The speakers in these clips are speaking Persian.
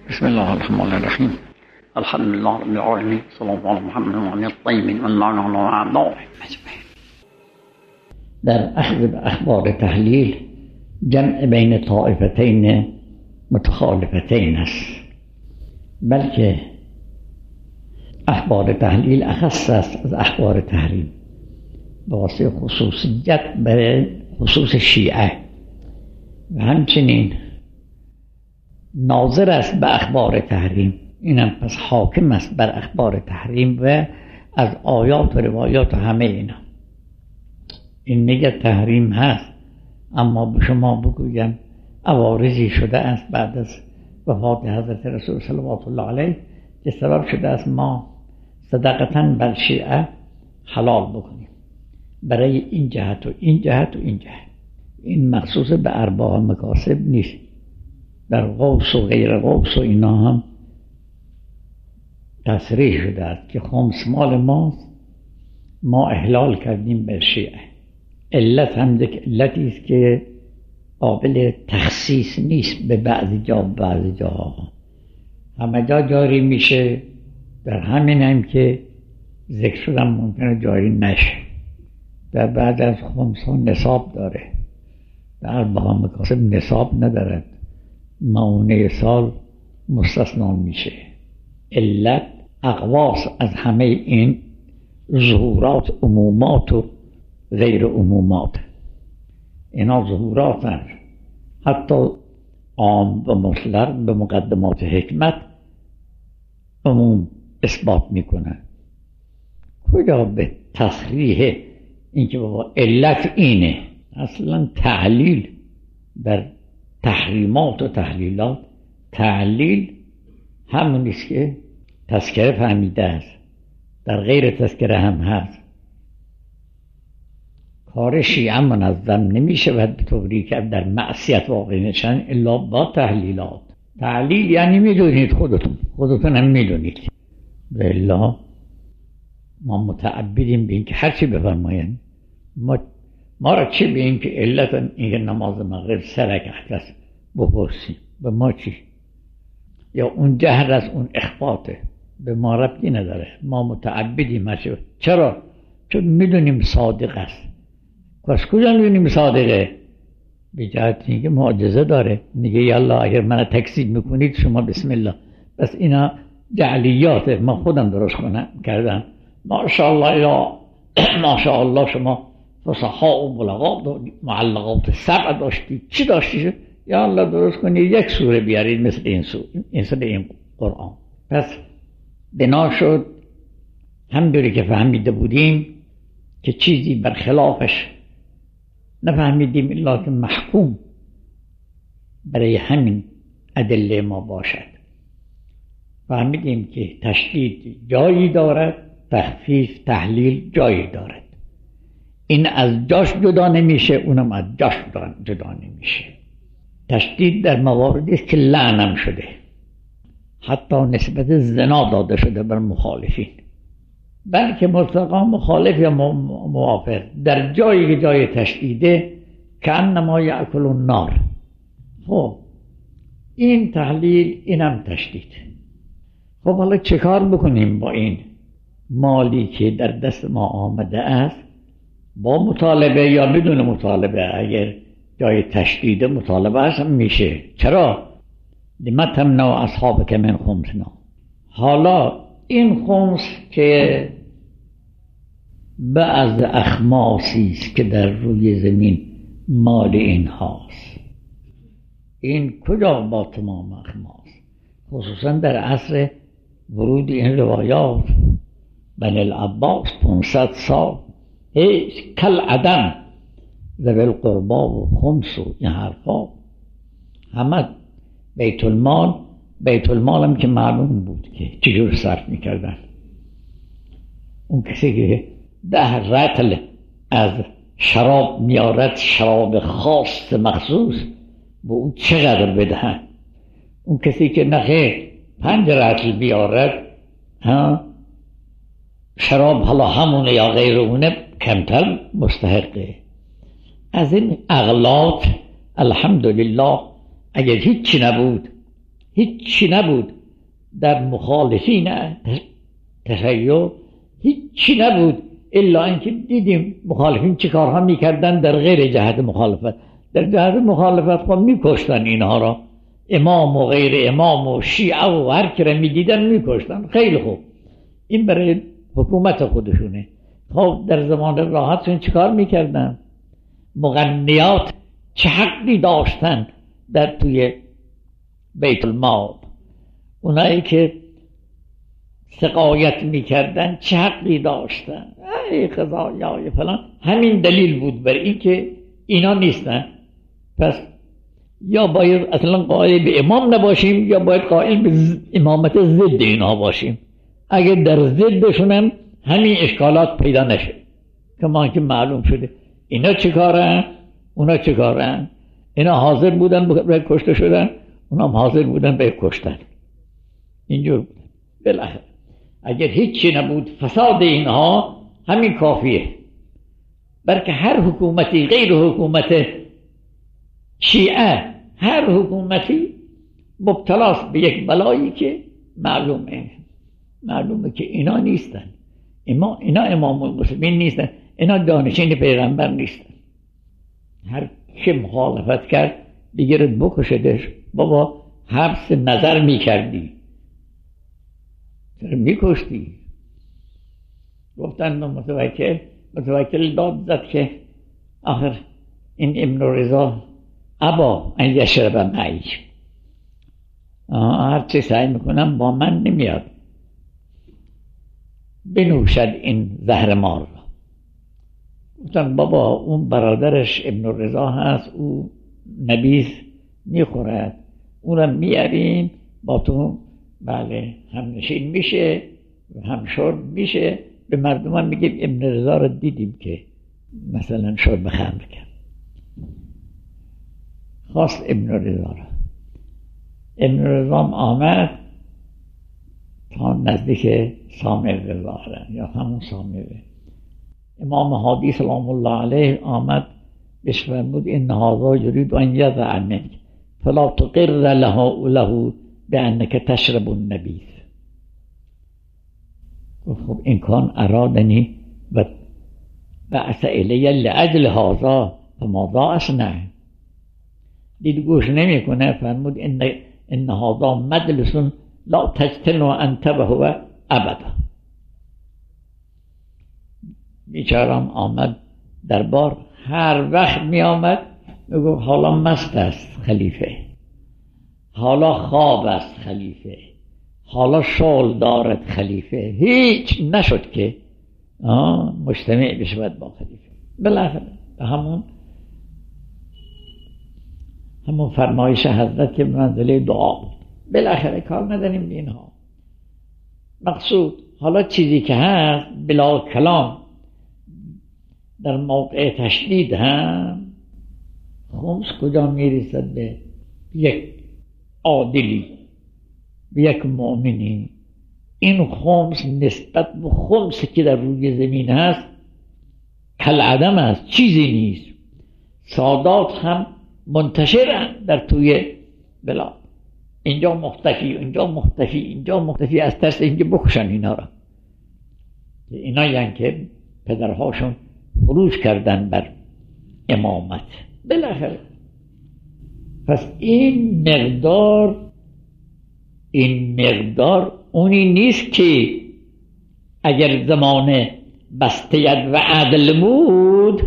بسم الله الرحمن الرحیم. الحمد لله رب العالمین، صلی الله علی محمد و علی الطیبین و اللعنة و اعدائهم اجمعین. در اخذ اخبار تحلیل جمع بین طائفتین متخالفتین است، بلکه اخبار تحلیل اخص است از اخبار تحریم به واسطه خصوصیت برای خصوص شیعه و همچنین ناظر است به اخبار تحریم، اینم پس حاکم است بر اخبار تحریم و از آیات و روایات و همه اینا. این میگه تحریم هست، اما به شما بگویم عوارضی شده است بعد از وفات حضرت رسول صلوات الله علیه که سبب شده است ما صدقتاً بر شیعه حلال بکنیم برای این جهت و این جهت و این جهت. این مخصوص به ارباب مکاسب نیست، در غوث و غیر غوث و اینا هم تصریح شده است که خمس مال ماست، ما احلال کردیم بر شیعه. علت هم یک علتی است که قابل تخصیص نیست به بعضی جا بعضی جا، همه جا جاری میشه، در همین هم که ذکر شدن ممکنه جاری نشه. در بعد از خمس ها نصاب داره، در ارباب مکاسب نصاب ندارد، معونه سال مستثنا میشه. علت اقواس از همه این ظهورات، عمومات و غیر عمومات، اینا ظهورات هست. حتی عام و مطلق به مقدمات حکمت عموم اثبات میکنن. کجا به تصریح اینکه بابا علت اینه؟ اصلا تعلیل بر تحریمات و تحلیلات، تعلیل همونیست که تذکره فهمیده است، در غیر تذکره هم هست. کار شیعه منظم نمی شود به طوری که در معصیت واقع نشن الا با تحلیلات. تعلیل یعنی میدونید، خودتون هم میدونید، به الا ما متعبدیم به این که هرچی بفرماین. ما را چی به این که علت این که نماز مغرب سرکت است بپرسیم؟ به ما چی؟ یا اون جهر از اون اخفاته، به ما ربطی نداره. ما متعبدیم هرچی. چرا؟ چون میدونیم صادق است. پس کجا میدونیم صادقه؟ به جهت اینکه معجزه داره، میگه یالله اگر من تکذیب میکنید شما بسم الله. بس اینا جعلیاته، ما خودم درست کردم. ماشاءالله یا ماشاءالله شما فصحا و بلغات و معلقات سبع داشتید، چی داشتید؟ یا الله درست کنید یک سوره بیارید مثل این قرآن. پس بنا شد همونطوری که فهمیده بودیم که چیزی برخلافش نفهمیدیم الا که محکوم برای همین ادله ما باشد. فهمیدیم که تشدید جایی دارد، تخفیف تحلیل جایی دارد. این از جاش جدا نمیشه، اونم از جاش جدا نمیشه. تشدید در مواردی است که لعنم شده، حتی نسبت زنا داده شده بر مخالفین، بلکه مطلقا مخالف یا موافق در جایی که جای تشدیده کانما یأکل النار. خب این تحلیل، اینم تشدید. خب حالا چه کار بکنیم با این مالی که در دست ما آمده است؟ با مطالبه یا بدون مطالبه؟ اگر جای تشدید مطالبه هست میشه. چرا؟ لما تمنع اصحابک من خمسنا. حالا این خمس که بعض اخماسی است که در روی زمین مال این هاست، این کجا با تمام اخماس؟ خصوصا در عصر ورود این روایات بنی العباس 500 سال هیچ کل عدم ذوی القربا و خمس و این حرفا همه بیت المال هم که معلوم بود که چجور صرف میکردن. اون کسی که 10 رطل از شراب میارد، شراب خاص مخصوص، به اون چقدر بدهن؟ اون کسی که نخیر 5 رطل بیارد شراب حالا همونه یا غیر اونه کمتر مستحقه. از این اغلاط الحمدلله اگر هیچی نبود هیچی نبود در مخالفین تشیع، هیچی نبود الا اینکه دیدیم مخالفین چه کارها میکردن در غیر جهت مخالفت. در جهت مخالفت خب میکشتن اینها را، امام و غیر امام و شیعه و هر کی را میدیدن میکشتن. خیلی خوب، این برای حکومت خودشونه. خب در زمان راحتشون چیکار میکردن؟ مغنیات چه حقی داشتن در توی بیت المال؟ اونایی که سقایت میکردن چه حقی داشتن؟ ای قضایای فلان. همین دلیل بود بر این که اینا نیستن. پس یا باید اصلا قائل به امام نباشیم یا باید قائل به امامت ضد اینا باشیم. اگر در ضدشونم همین اشکالات پیدا نشه. کما که معلوم شده اینا چه کارن اونا چه کارن. اینا حاضر بودن به کشته شدن، اونا هم حاضر بودن به کشتن. اینجور بود. بالاخره اگر هیچی نبود فساد اینها همین کافیه. بلکه هر حکومتی غیر حکومت شیعه، هر حکومتی مبتلاست به یک بلایی که معلومه که اینا نیستن. اینا امام المسلمین نیستن، اینا دانشین پیغمبر نیستن. هر که مخالفت کرد بگیرد بکشدش. بابا حبس نظر میکردی، میکشتی. گفتن متوکل داد زد که آخر این ابن رضا ابا ان یشرب معی، هر چه سعی میکنم با من نمیاد بنوشد این زهر مار را. گفتن بابا اون برادرش ابن رضا هست، او نبیذ میخورد، اونم میاریم با تو بله هم نشین میشه هم شرب میشه. به مردمان میگیم ابن رضا رو دیدیم که مثلا شرب خمر کرد. خواست ابن رضا را. ابن رضا آمد تا نزدیک سامر ظاهرا یا همون سامره. امام هادی سلام الله علیه آمد بهش فرمود ان هذا یرید ان یضع منک فلا تقر له بانک تشرب النبیذ. خب این کان ارادنی و بعث الی لاجل هذا فماذا اصنع. دید گوش نمیکنه، فرمود ان هذا مجلس لا تجتنو انت و هو ابدا. بیچارم آمد دربار، هر وقت می آمد میگفت حالا مست است خلیفه، حالا خواب است خلیفه، حالا شغل دارد خلیفه. هیچ نشد که مجتمع بشود با خلیفه. بالاخره همون فرمایش حضرت که منزله دعا بود. بالاخره کار نداریم به اینها. مقصود حالا چیزی که هست بلا کلام در موقع تشدید هم خمس کجا میرسد به یک عادلی، به یک مؤمنی. این خمس نسبت به خمسی که در روی زمین هست کالعدم است، چیزی نیست. سادات هم منتشرن در توی بلاد، اینجا مختفی اینجا مختفی اینجا مختفی، از ترس اینکه بکشن اینا را. اینا یعنی که پدرهاشون فروش کردن بر امامت. بالاخره پس این مقدار اونی نیست که اگر زمان بسته ید و عدل بود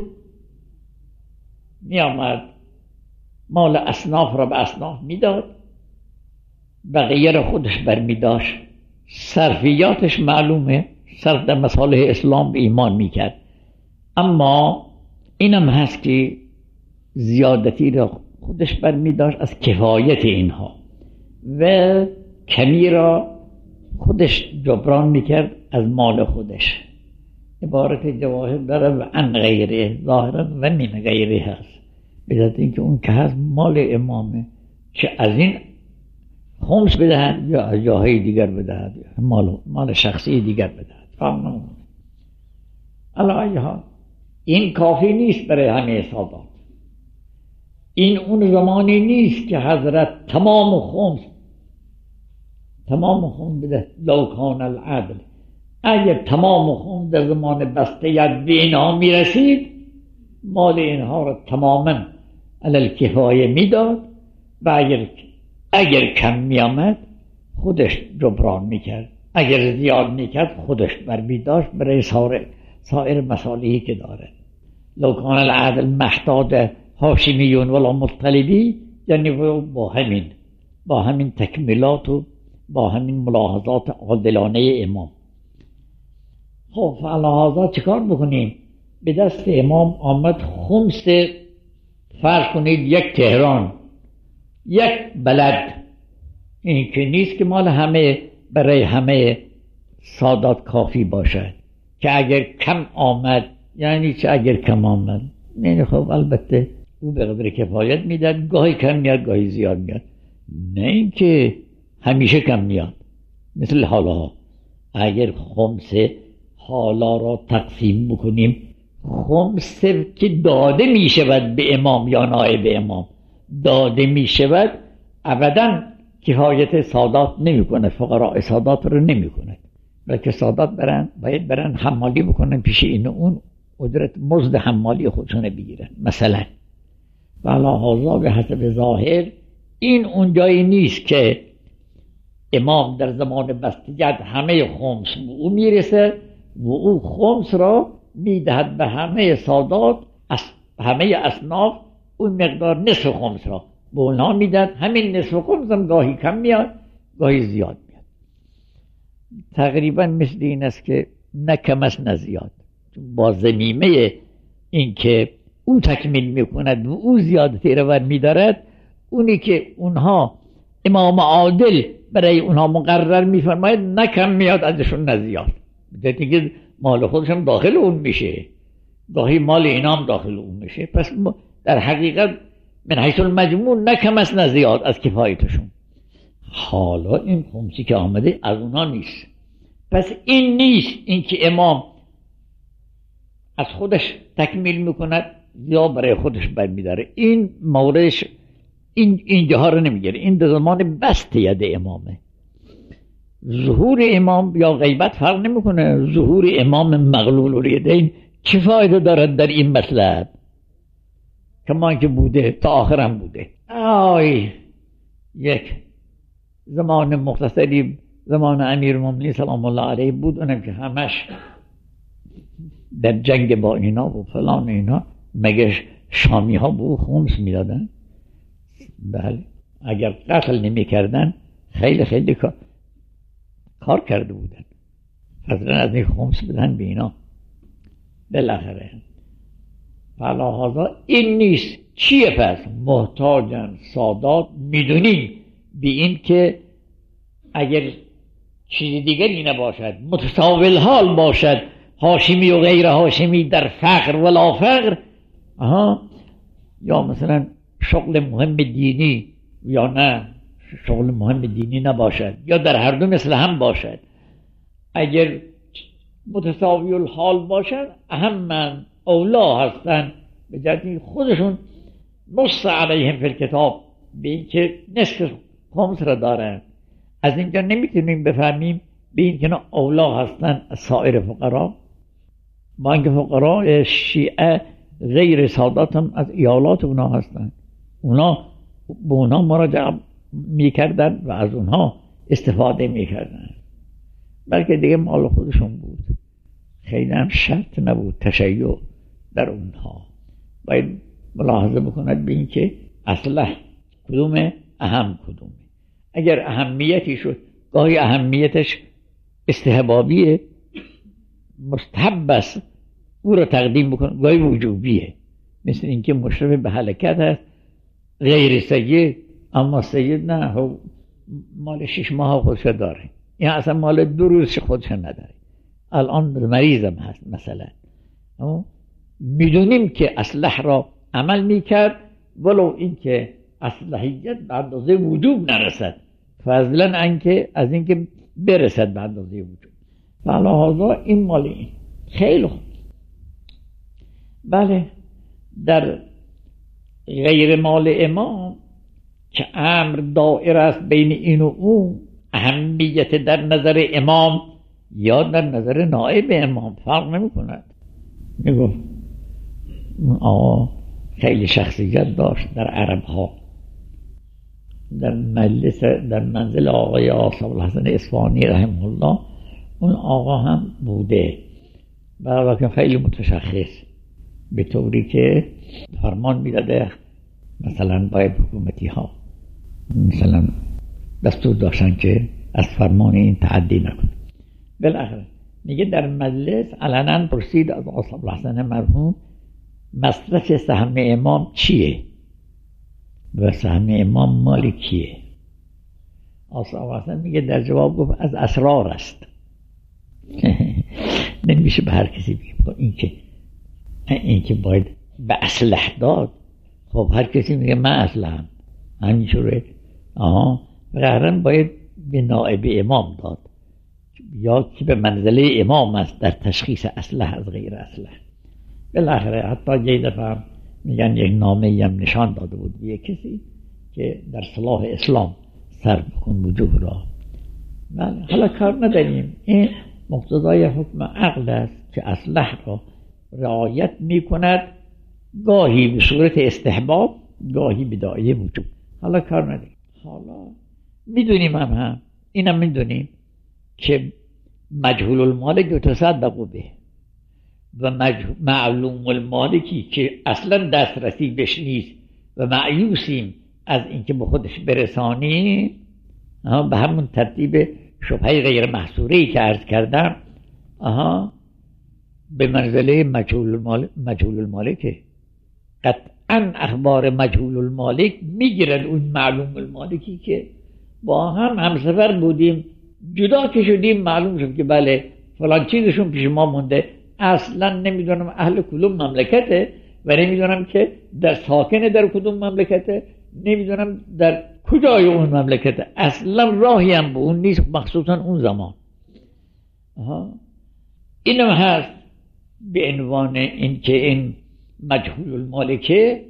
می آمد مال اصناف را به اصناف میداد، بقیه را خودش برمیداشت. صرفیاتش معلومه، صرف در مصالح اسلام به ایمان میکرد. اما اینم هست که زیادتی را خودش برمیداشت از کفایت اینها و کمی را خودش جبران میکرد از مال خودش. عبارت جواهر داره و عن غیره ظاهرا و من غیره هست، به ذات اینکه اون که هست مال امامه، چه از این خمس بدهد یا از جاهای دیگر بدهد، مال شخصی دیگر بدهد. فهمم علی حال این کافی نیست برای همه سادات. این اون زمانی نیست که حضرت تمام خمس تمام خون بده لوکان العدل. اگر تمام خون در زمان بسته ید به اینها میرسید مال اینها را تماما علل کفایه میداد و اگر کم میامد خودش جبران میکرد، اگر زیاد میکرد خودش برمیداشت برای سایر مصالحی که داره. لوکان العدل محتاج هاشمیون ولا مطلبی، یعنی با همین تکمیلات و با همین ملاحظات عادلانه امام. خب فعلا چیکار بکنیم؟ به دست امام آمد خمس، فرض کنید یک تهران، یک بلد. این که نیست که مال همه برای همه سادات کافی باشد که اگر کم آمد، یعنی چه اگر کم آمد؟ نه خب البته او به قدر کفایت میداد، گاهی کم میاد گاهی زیاد میاد، نه اینکه همیشه کم میاد. مثل حالا اگر خمس حالا را تقسیم بکنیم، خمس که داده می شود به امام یا نائب امام، داده می شود ابدا کفایت سادات نمی کنه، فقراء سادات رو نمی کنه، بلکه سادات باید برن حمالی بکنن پیش این اون، اجرت مزد حمالی خودشون بگیرن مثلا. ولی به حسب ظاهر این اون جایی نیست که امام در زمان بستگت همه خمس به او میرسه و او خمس را میدهد به همه سادات، همه اصناف اون مقدار نصف خمس را به اونها میدهد. همین نصف خمس هم گاهی کم میاد گاهی زیاد میاد. تقریبا مثل این است که نه کم است نه زیاد، با ضمیمه این که او تکمیل میکند و او زیادتی رو میدارد، اونی که اونها امام عادل برای اونها مقرر میفرماید نه کم میاد ازشون نه زیاد، دیگه مال خودشم داخل اون میشه، گاهی مال اینا هم داخل اون میشه. پس در حقیقت من حیث المجموع نه کم است نه زیاد از کفایتشون. حالا این خمسی که آمده از اونا نیست. پس این نیست این که امام از خودش تکمیل میکند یا برای خودش برمیداره، این موردش این جاها رو نمیگیره. این در زمان بست ید امامه. ظهور امام یا غیبت فرق نمیکنه. ظهور امام مغلول الیدین چه فایده دارد در این مطلب؟ کما که بوده تا آخرم بوده. یک زمان مختصری زمان امیرالمومنین سلام الله علیه بود، اونم که همش در جنگ با اینا و فلان اینا، مگه شامی ها به او خمس میدادن؟ بله، اگر قتل نمی کردن خیلی خیلی کار کرده بودن، فضلا از این خمس بدن به اینا. بالاخره فلاحظا این نیست. چیه پس؟ محتاجن سادات میدونیم به این که اگر چیز دیگری نباشد، متساوی الحال باشد، هاشمی و غیر هاشمی در فقر ولا فقر، یا مثلا شغل مهم دینی یا نه شغل مهم دینی نباشد، یا در هر دو مثل هم باشد، اگر متساوی الحال باشد اهم اولا هستن به جهتی خودشون نص علیهم فی الکتاب به این که نصف خمس را دارن. از اینجا نمیتونیم بفهمیم به این که اولا هستن از سایر فقرا، با اینکه فقرا شیعه غیر سادات هم از ایالات اونا هستن، اونا به اونا مراجعه میکردن و از اونها استفاده میکردن، بلکه دیگه مال خودشون بود، خیلی هم شرط نبود تشیع در اونها. باید ملاحظه بکند به این که اصلا کدوم اهم کدومه. اگر اهمیتی شد، گاهی اهمیتش استحبابیه مستحب است او را تقدیم بکن، گاهی وجوبیه، مثل اینکه مشرف به حرکت هست غیر سید، اما سید نه مال 6 ماه خودش داره، این اصلا مال 2 روز خودش نداره، الان مریضم هست مثلا. میدونیم که اصلح را عمل میکرد ولو اینکه اصلحیت به اندازه وجوب نرسد، فضلا اینکه از اینکه برسد به اندازه وجوب. فلهذا این مال این خیلی خوب. بله، در غیر مال امام که امر دائر است بین این و اون، اهمیت در نظر امام یا در نظر نائب امام فرق نمی کند. میگفت اون آقا خیلی شخصیت داشت در عرب ها. در منزل آقای آصف الحسن اصفهانی رحمه الله اون آقا هم بوده، ولی خیلی متشخص، به طوری که فرمان میداده مثلا باید حکومتی ها مثلا دستور داشتن که از فرمان این تعدی نکن. بالاخره میگه در مجلس علنا پرسید از آصف الحسن مرحوم مصرف سهم امام چیه و سهم امام مال کیه؟ آصف الحسن میگه در جواب گفت از اسرار است. نمیشه به هر کسی بگیم این که باید به اسلح داد. خب هر کسی میگه من اسلحم همینجوره. قرارن باید به نائب امام داد یا که به منزله امام است در تشخیص اسلح از غیر اسلح. بالاخره حتی یه دفعه میگن یک نامه هم نشان داده بود به یک کسی که در صلاح اسلام سر بکن وجوه را. حالا کار نداریم، این مقتضای حکم عقل است که اسلح را رعایت میکند، گاهی به صورت استحباب گاهی به داعیه وجوب. حالا کار نداریم. حالا میدونیم هم اینم میدونیم که مجهول المالک یتصدق به و معلوم المالکی که اصلا دسترسی بهش نیست و مایوسیم از اینکه به خودش برسانی، به همون ترتیب شبهه غیر محصوره‌ای که عرض کردم به منزله مجهول المالکه. قطعا اخبار مجهول المالک میگیرن اون معلوم المالکی که با هم همسفر بودیم، جدا که شدیم معلوم شد که بله فلان چیزشون پیش ما مونده، اصلا نمیدونم اهل کدوم مملکته و نمیدونم که در ساکن در کدوم مملکته، نمیدونم در کجای اون مملکته، اصلا راهی هم به اون نیست، مخصوصا اون زمان. اینم هست به عنوان این که این مجهول المالکه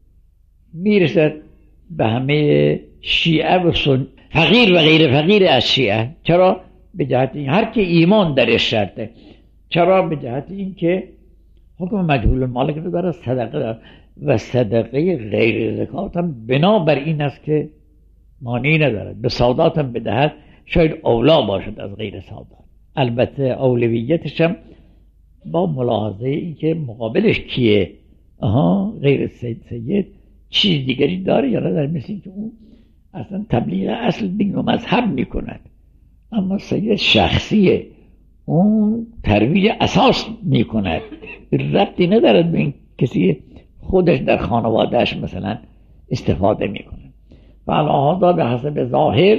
میرسد به همه شیعه و فقیر و غیر فقیر از شیعه. چرا؟ به جهت این هر که ایمان درش شرطه. چرا؟ به جهت این که حکم مجهول المالک رو داره صدقه داره و صدقه غیر زکات هم بنابر این است که مانعی ندارد. به سادات هم بدهد شاید اولا باشد از غیر سادات، البته اولویتش هم با ملاحظه این که مقابلش کیه. غیر سید چیز دیگری داره یا نداره، مثل این که اون اصلا تبلیغ اصل دین و مذهب میکند، اما سید شخصیه، اون ترویج اساس میکند، ربطی ندارد به این کسی خودش در خانوادهش مثلا استفاده میکنه. فعلا به حسب ظاهر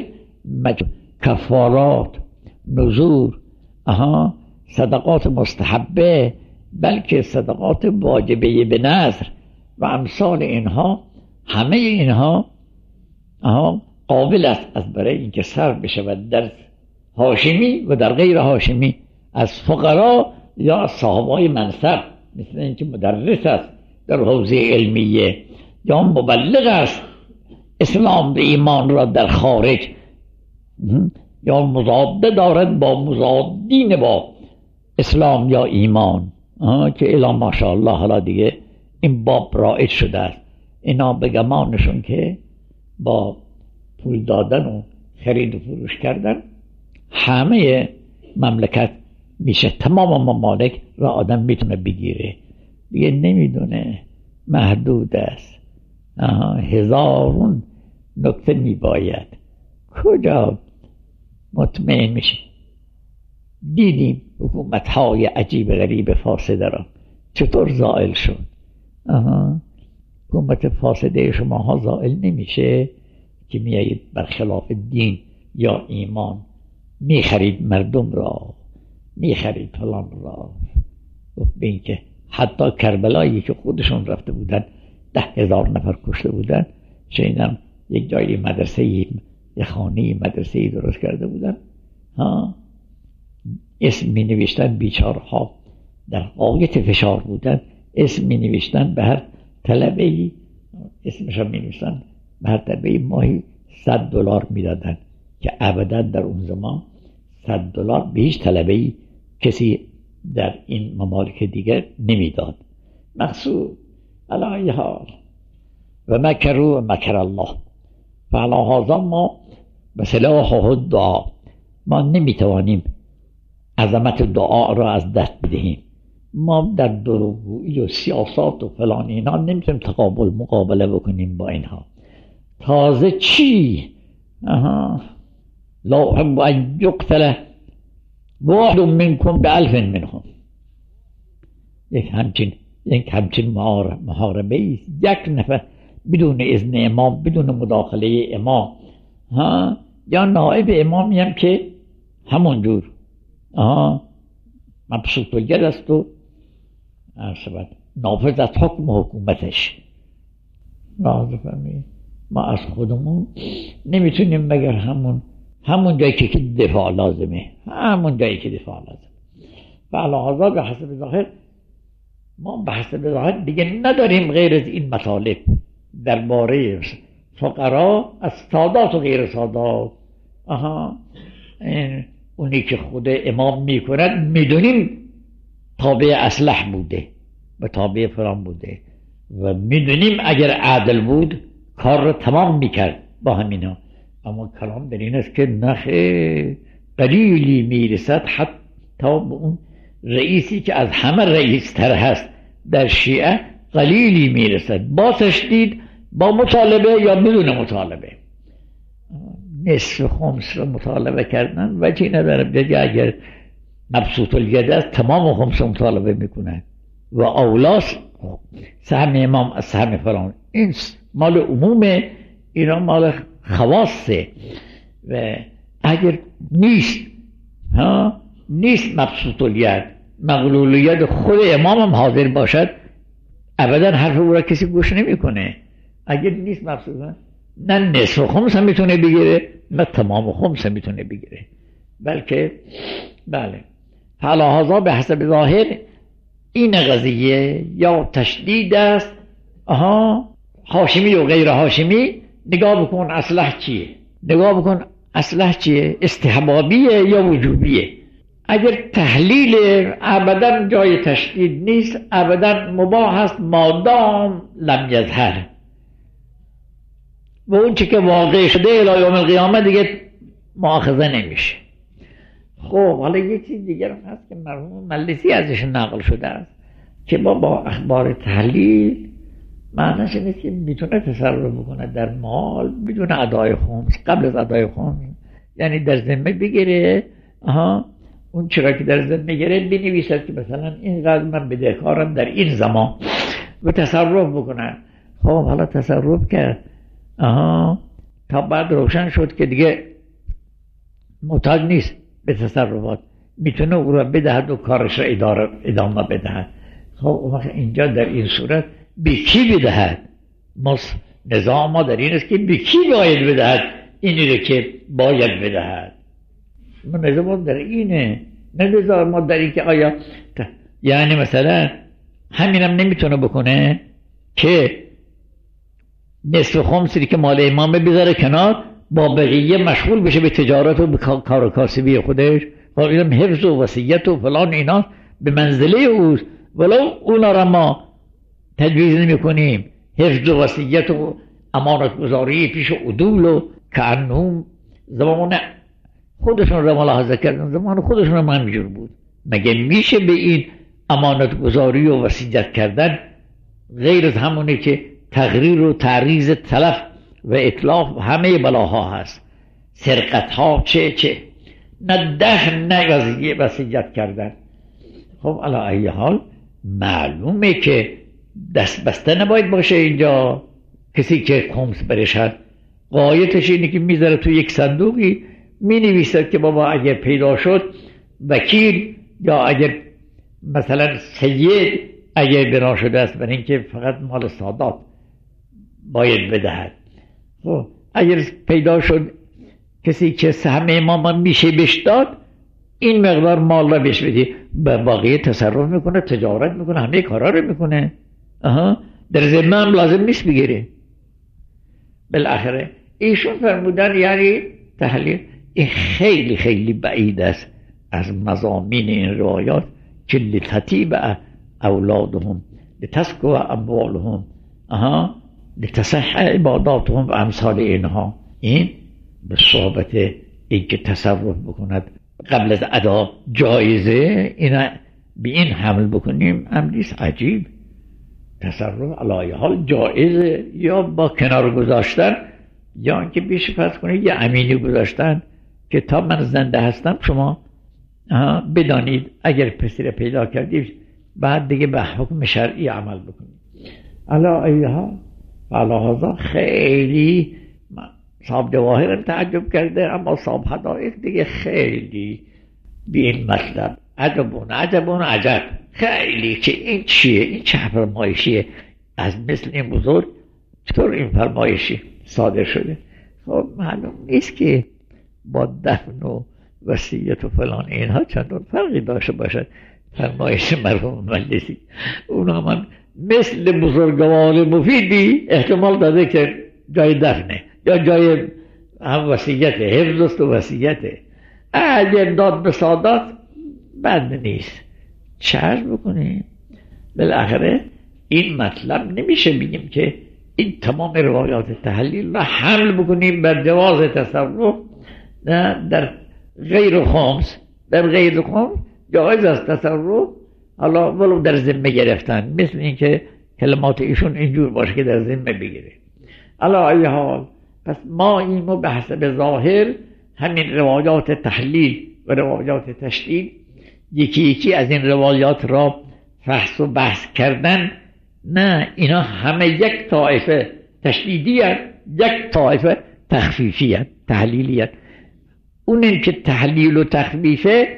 کفارات، نذور، صدقات مستحبه، بلکه صدقات واجبه به نذر و امثال اینها، همه اینها قابل است از برای اینکه صرف بشود در هاشمی و در غیر هاشمی، از فقرا یا از صاحبای منصب، مثل اینکه مدرس است در حوزه علمیه یا مبلغ است اسلام به ایمان را در خارج، یا مضاده دارد با مضادین با اسلام یا ایمان، که الا ماشاءالله حالا دیگه این باب رایج شده است. اینا به گمانشون که با پول دادن و خرید و فروش کردن همه مملکت میشه، تمام ممالک را آدم میتونه بگیره. دیگه نمیدونه، محدود است، هزارون نکته میباید، کجا مطمئن میشه. دیدیم حکومت های عجیب غریب فاسده را چطور زائل شد. حکومت فاسده شما ها زائل نمیشه که میایید برخلاف دین یا ایمان میخرید مردم را، میخرید فلان را. به این که حتی کربلایی که خودشون رفته بودن 10,000 نفر کشته بودن، شنیدم یک جایی مدرسه، یک خانه مدرسه درست کرده بودن، اسم می نوشتن، بیچارها در غایت فشار بودن، اسم می نوشتن به هر طلبه‌ای، اسمش می نوشتن به هر طلبه‌ای ماهی $100 می دادن که ابدا در اون زمان $100 به هیچ طلبه‌ای کسی در این ممالک دیگر نمیداد. مقصود علی حال و مکروا و مکر الله فعلی هذا ما به سلاحه الدعا، ما نمیتوانیم عظمت دعا را از دست بدهیم. ما در دروغگویی و سیاست و فلان اینا نمیتونیم مقابله بکنیم با اینها. تازه چی؟ لا احب ان یقتل واحد منکم ب1000 منهم. یک همچین محاربه یک نفر بدون اذن امام، بدون مداخله امام، یا نائب امامی هم که همونجور مبسوط الید است و نافذ از حکم حکومتش. راضی فرمایید ما از خودمون نمیتونیم مگر همون جایی که دفاع لازمه، همون جایی که دفاع لازمه. فعلا به حسب ظاهر ما به حسب ظاهر دیگه نداریم غیر از این مطالب درباره فقرا از سادات و غیر سادات. اونی که خود امام میکند میدونیم تابع اصلح بوده و تابع فلان بوده و میدونیم اگر عادل بود کار رو تمام میکرد با همینا. اما کلام در این است که نخه قلیلی میرسد حتی به اون رئیسی که از همه رئیس تر هست در شیعه، قلیلی میرسد با تشدید، با مطالبه یا بدون مطالبه. نصف خمس رو مطالبه کردن وجهی نداره، دیگه اگر مبسوط الید است تمام خمس رو مطالبه میکنن و اولاس سهم امام از سهم فلان. این مال عمومه، اینا مال خواصه و اگر نیست مبسوط الید، مغلول الید خود امام هم حاضر باشد ابدا حرف او را کسی گوش نمیکنه. اگر نیست مبسوط، نه نصف خمس هم میتونه بگیره نه تمام خمس هم میتونه بگیره، بلکه بله. حالا هذا به حسب ظاهر این قضیه یا تشدید است، هاشمی و غیر هاشمی. نگاه بکن اصلح چیه؟ استحبابیه یا وجوبیه؟ اگر تحلیل ابدا جای تشدید نیست، ابدا مباح است مادام لم یظهر، و اون چی که واقع شده الی یوم القیامه دیگه مؤاخذه نمیشه. خب حالا یه چیز دیگر هم هست که مرحوم مجلسی ازش نقل شده است که با اخبار تحلیل معنیش اینه که میتونه تصرف بکنه در مال بدون ادای خمس، قبل از ادای خمس، یعنی در ذمه بگیره اون چرا که در ذمه بگیره بنویسد که مثلا این قدر من بدهکارم در این زمان و تصرف بکنه. خب حالا تصرف کرد تا بعد روشن شد که دیگه محتاج نیست به تصرفات، میتونه او را بدهد و کارش را ادامه بدهد. خب اینجا در این صورت به کی بدهد؟ نظام ما در این است که به کی باید بدهد اینی رو که باید بدهد. نظام در اینه، نه نظام ما در این که آیا یعنی مثلا همینم نمیتونه بکنه که نصف خمسی که مال امام بذاره کنار، با بقیه مشغول بشه به تجارت و به کار و کاسبی خودش. اینم حفظ و وصیت و فلان اینا به منزله اوست، ولو اونا را ما تجویز نمی کنیم. حفظ و وصیت و امانت گذاری پیش عدول و کانهم زمان خودشون را ملاحظه کردن، زمان خودشون را همینجور بود. مگه میشه به این امانت گذاری و وصیت کردن غیر از همونه که تغییر و تعریض تلف و اطلاف همه بلاها هست، سرقت ها چه نه دهن نه وصیت کردن. خب علی ای حال معلومه که دست بسته نباید باشه اینجا. کسی که خمس برشد قایتش اینه که میذاره تو یک صندوقی، می نویسد که بابا اگر پیدا شد وکیل یا اگر مثلا سید اگر بنا شده است برای اینکه فقط مال سادات باید بدهد. خب اگر پیدا شد کسی که سهم امام میشه بهش داد، این مقدار مال را بهش بدی، به باقی تصرف میکنه، تجارت میکنه، همه کارا رو میکنه. در ذمه هم لازم نیست بگیره. بالاخره ایشون فرمودن یعنی تحلیل این خیلی خیلی بعید است از مضامین این روایات که لتطیب اولادهم لتسکو اموالهم لتصح عباداتهم و امثال اینها. این به صحبت این که تصرف بکند قبل از ادا جایزه، اینا به این حمل بکنیم امریست عجیب. تصرف علایه حال جایزه، یا با کنار گذاشتن، یا اینکه بیش فرض کنید یه امینی گذاشتن که تا من زنده هستم شما بدانید اگر پسر پیدا کردید بعد دیگه به حکم شرعی عمل بکنید. علایه حال علاوه خیلی صاحب جواهر تعجب کرده، اما صاحب حدائق دیگه خیلی به این مطلب عجبون عجب، خیلی که این چیه، این چه فرمایشیه از مثل این بزرگ چطور این فرمایشی صادر شده. خب معلوم نیست که با دفن و وصیت و فلان اینها چندان فرقی داشته باشد فرمایش مرحوم مجلسی. اونا من مثل بزرگوار مفیدی احتمال داده که جای دفنه یا جای هم وصیته، حفظ است و وصیته. اگر داد به سادات بد نیست، چرز بکنیم. بالاخره این مطلب نمیشه بگیم که این تمام روایات تحلیل را حمل بکنیم بر جواز تصرف در غیر خمس. در غیر خمس جایز است تصرف، حالا ولو در ذمه گرفتن، مثل اینکه کلمات ایشون اینجور باشه که در ذمه بگیره. علا ای حال پس ما اینو به حسب ظاهر همین روایات تحلیل و روایات تشدید یکی یکی از این روایات را فحص و بحث کردن، نه اینا همه یک طایفه تشدیدی هست، یک طایفه تخفیفی هست، تحلیلی هست. اونی که تحلیل و تخفیفه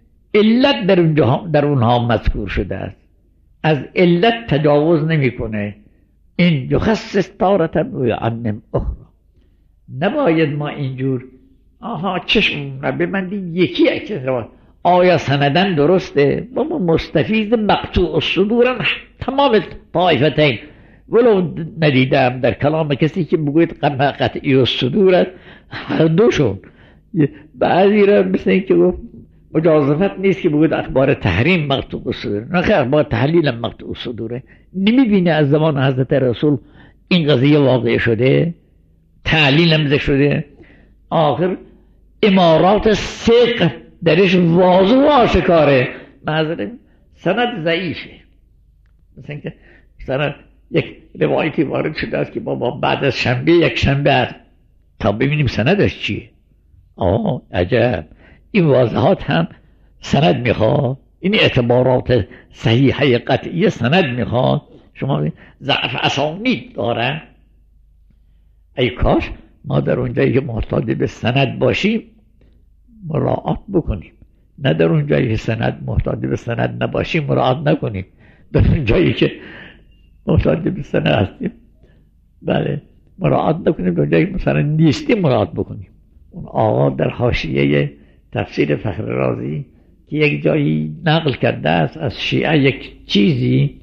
علت در اونها مذکور شده است، از علت تجاوز نمیکنه. این یخصص تارة و یعمم اخرى. نباید ما اینجور چشم ببندیم یکی اکثر آیا سندن درسته؟ بابا مستفیض مقطوع الصدورن تمام طایفتین. ولو ندیدم در کلام کسی که بگوید قطعی الصدور است، هر دوشون. بعضی را مثل این که گفت مجازفت نیست که بگوید اخبار تحریم مقطوع الصدور، نه اخبار تحلیل مقطوع الصدوره. نمیبینه از زمان حضرت رسول این قضیه واقع شده، تعلیل هم شده. آخر امارات ثقه درش واضح و آشکاره، معذرت سند ضعیفه. مثل اینکه سند یک روایتی وارد شده است که بابا بعد از شنبه یک شنبه است، تا ببینیم سندش چیه. عجب، این واضحات هم سند میخواد، این اعتبارات صحیحه قطعی سند میخواد. شما ضعف اسانید دارن. ای کاش ما در اونجایی که محتاج به سند باشیم مراعات بکنیم، نه در اونجایی که سند محتاج به سند نباشیم مراعات نکنیم. در اونجایی که محتاج به سند هستیم بله مراعات نکنیم، در اونجایی که مثلا نیستیم مراعات بکنیم. اون آقا در حاشیه تفسیر فخر رازی که یک جایی نقل کرده است از شیعه یک چیزی،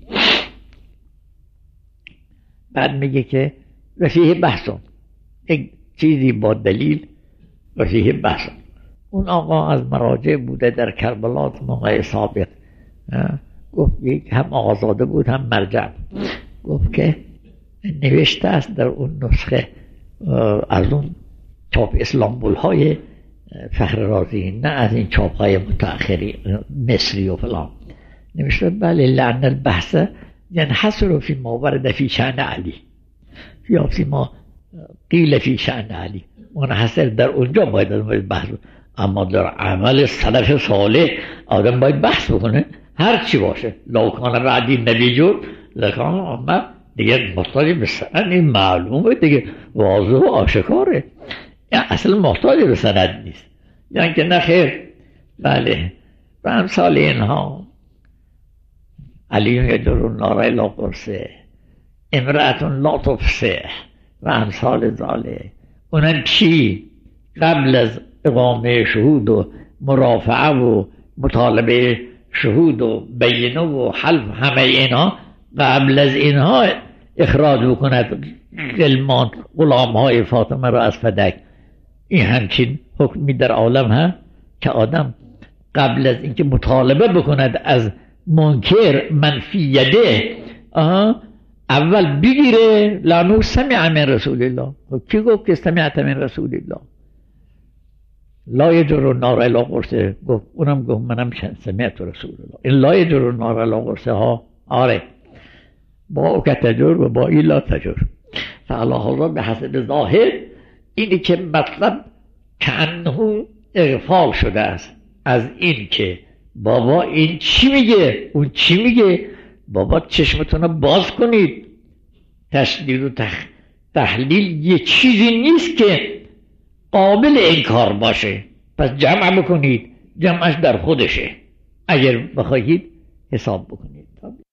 بعد میگه که وفیه بحثون، یک چیزی با دلیل وفیه بحثون. اون آقا از مراجع بوده در کربلا موقع سابق، گفت هم آزاده بود هم مرجع. گفت که نوشته است در اون نسخه از اون چاپ اسلامبول های فخر رازی، نه از این چاپ های متأخری مصری و فلان، نوشته بله لعن البحث ينحصر فی ما ورد فی شأن علی یا فی ما قیل فی شأن علی. منحصر در اونجا باید بحث، اما در عمل سلف صالح آدم باید بحث بکنه هر چی باشه. لو کان رعدی نبی جور لکان اما دیگه محتاج به سند، این معلومه دیگه، واضح و آشکاره، یعنی اصلا محتاج به سند نیست. یعنی که نخیر بله و امثال اینها. علی یجر النار الی قرصه، امرأة لا تفصح و امثال ذالک. اونم چی؟ قبل از اقامه شهود و مرافعه و مطالبه شهود و بینه و حلف، همه اینا قبل از اینها اخراج بکند غلمان غلام های فاطمه را از فدک. این همچین حکمی در عالم ها که آدم قبل از اینکه مطالبه بکند از منکر منفی یده اول بگیره لانو سمع من رسول الله. کی گفت که سمعت من رسول الله؟ لا یجر النار الا قرصه گفت، اونم گفت منم سمعت رسول الله. این لا یجر النار الا قرصه ها آره با او که تجر و با این لا تجر. فعلا حالا به حسب ظاهر اینی که مطلب کنه اغفال شده است از این که بابا این چی میگه اون چی میگه. بابا چشمتون رو باز کنید. تشدید و تحلیل یه چیزی نیست که قابل انکار باشه. پس جمع بکنید، جمعش در خودشه اگر بخواهید حساب بکنید.